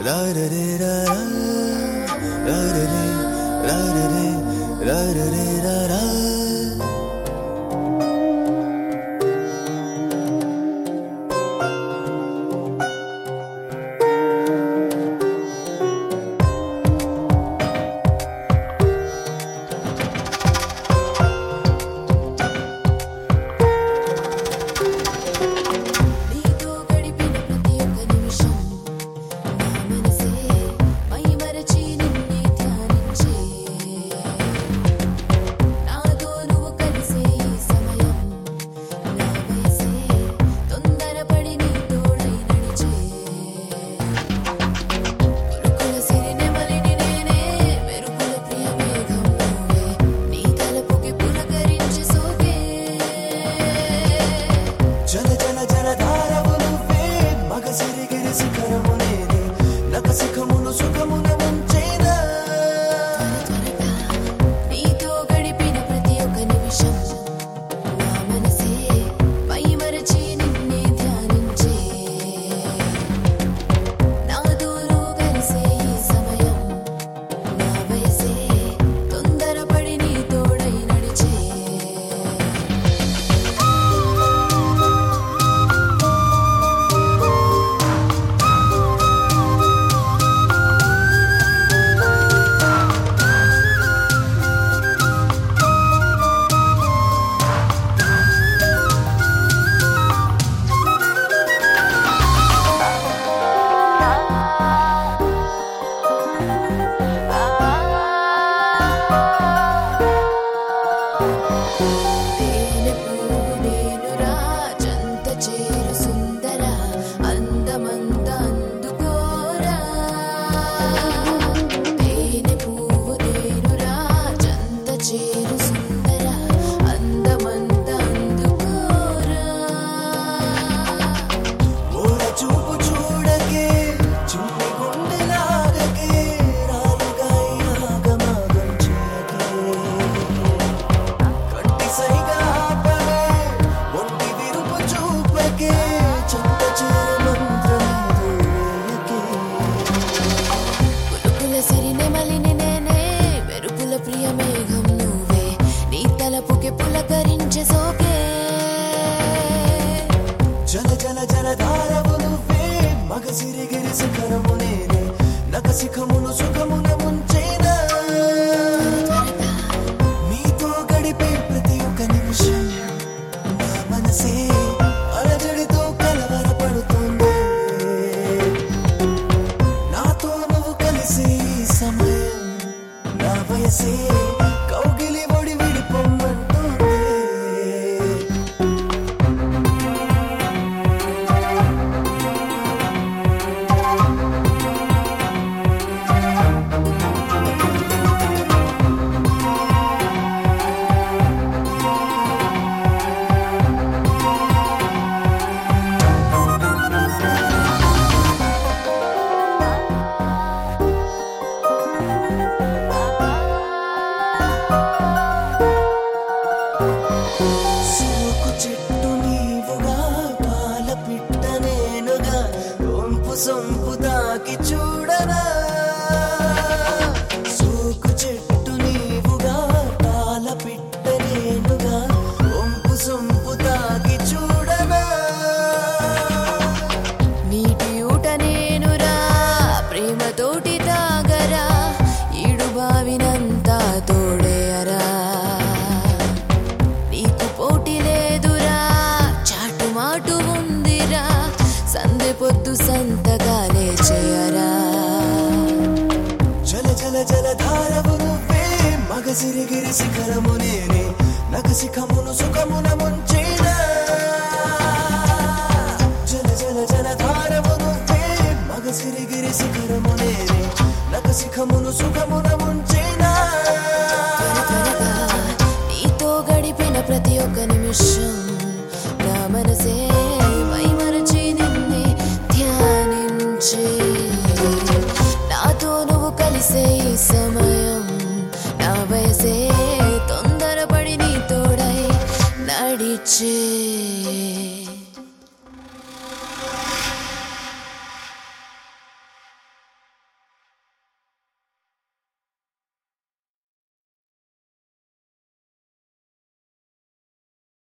ra ra re ra ra ra ra re ra ra re ra ra re ra ra. నకసిఖమును సుఖమున ముంచేనా నీతో గడిపే ప్రతి ఒక్క నిమిషం నా మనసే అలజడితో కలవరపడుతుంది నాతో నువ్వు కలిసే ఈ సమయం నా వయసే కౌగిలి ఒడి విడిపోమ్మంటుంది సొంపు తాకి చూడరా సోకు చెట్టు నీవుగా పాల పిట్ట నేనుగా ఒంపు సొంపు తాకి చూడరా నీటి ఊట నేనురా ప్రేమతోటి తాగరా ఈడు బావినంతా తోడేయరా నీకు పోటీ లేదురా చాటు మాటు ఉందిరా సందె పొద్దు సంతకాలే చేయరా జల జల జల ధారవు నువ్వే మగసిరిగిరి శిఖరము నేనే నగసిఖమును సుఖమున ముంచేనా జల జల జల ధారవు నువ్వే మగసిరిగిరి శిఖరము నేనే నగసిఖమును సుఖమున ముంచేనా నీతో గడిపిన ప్రతి ఒక్క నిమిషం నా మనసే మైమరచి నిన్నే ధ్యానించే నాతో నువ్వు కలిసే ఈ సమయం నా వయసే తొందరపడి నీ తోడై నడిచే